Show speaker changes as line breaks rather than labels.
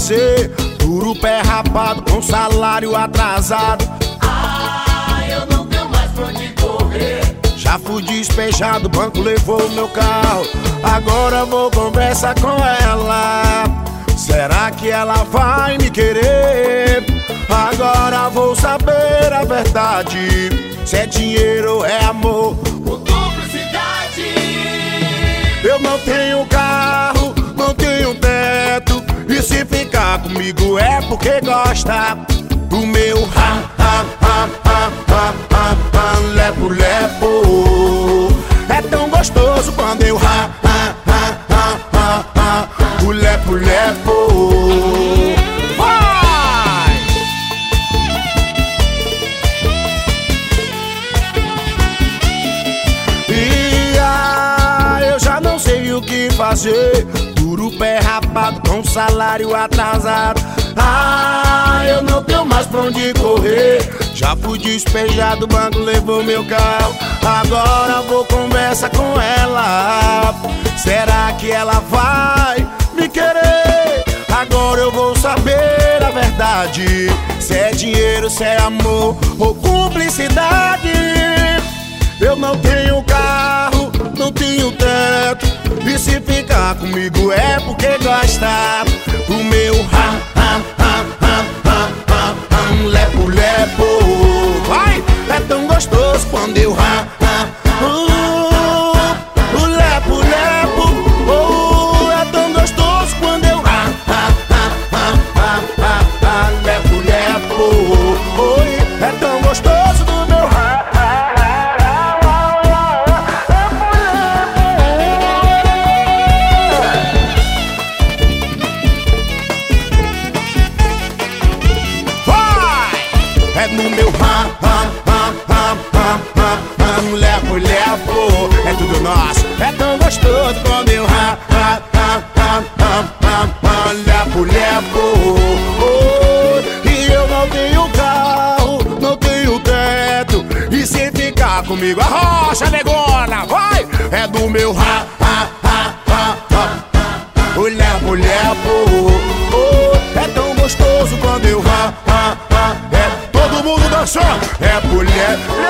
fazer? Duro pé rapado com salário atrasado.
Eu não tenho mais pra onde correr.
Já fui despejado, o banco levou meu carro. Agora vou conversar com ela. Será que ela vai me querer? Agora vou saber a verdade. Se é dinheiro ou é amor
Por cumplicidade.
Eu não tenho carro, não tenho teto. E se ficar comigo é porque gosta do meu lepo lepo. É tão gostoso quando eu o lepo lepo. Vai! Eu já não sei o que fazer. Duro pé rapado com salário atrasado. Eu não tenho mais pra onde correr. Já fui despejado, o banco levou meu carro. Agora vou conversar com ela. Será que ela vai me querer? Agora eu vou saber a verdade. Se é dinheiro, se é amor ou cumplicidade. Eu não tenho carro, não tenho teto. E se ficar comigo é porque gosta do meu lepo lepo. Vai! É tão gostoso quando eu o lepo lepo. É tão gostoso quando eu lepo lepo. Oi, é tão gostoso do meu é no meu lepo lepo. É tudo nosso, é tão gostoso quando eu lepo lepo. E eu não tenho carro, não tenho teto. E se ficar comigo a rocha negona, vai! É do meu o lepo lepo. É tão gostoso quando eu todo mundo dançando. É mulher.